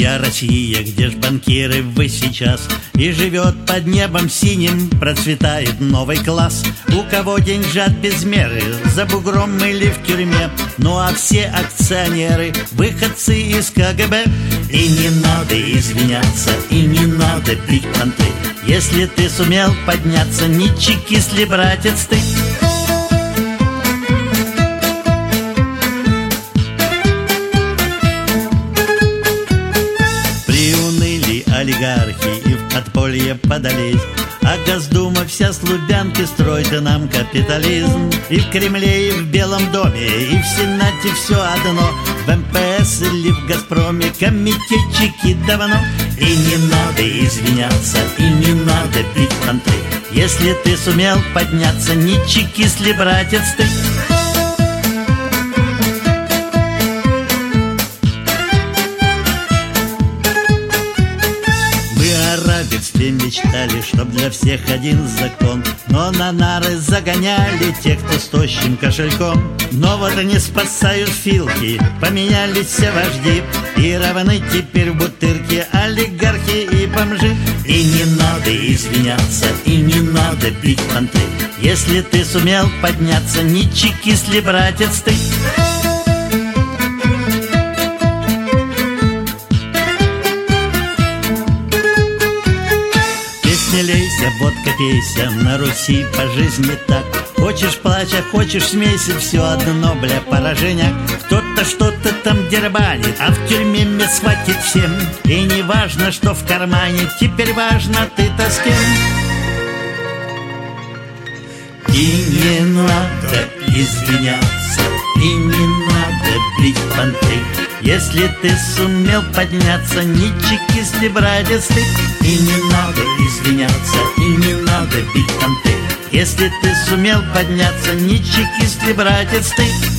Моя Россия, где ж банкиры вы сейчас? И живет под небом синим, процветает новый класс. У кого деньжат без меры, за бугром или в тюрьме. Ну а все акционеры, выходцы из КГБ. И не надо извиняться, и не надо бить понты. Если ты сумел подняться, не чекист ли, братец, ты? Приуныли олигархи и в подполье подались, а Госдума вся с Лубянки строит и нам капитализм. И в Кремле, и в Белом доме, и в Сенате все одно. В МПС или в Газпроме комитетчики давно. И не надо извиняться, и не надо бить понты. Если ты сумел подняться, не чекист ли, братец, ты? В рабстве мечтали, чтоб для всех один закон, но на нары загоняли тех, кто с тощим кошельком. Но вот они спасают филки, поменялись все вожди, и равны теперь в бутырке олигархи и бомжи. И не надо извиняться, и не надо бить понты. Если ты сумел подняться, не чекист ли, братец, ты? Не лейся, водка пейся, на Руси по жизни так. Хочешь плачь, а хочешь смейся, все одно, бля, поражение. Кто-то что-то там дербанит, а в тюрьме мес хватит всем. И не важно, что в кармане, теперь важно, ты-то с кем. И не надо извиняться, и не надо бить понты. Если ты сумел подняться, не чекист ли, братец, ты? И не надо извиняться, и не надо бить понты. Если ты сумел подняться, не чекист ли, братец, ты?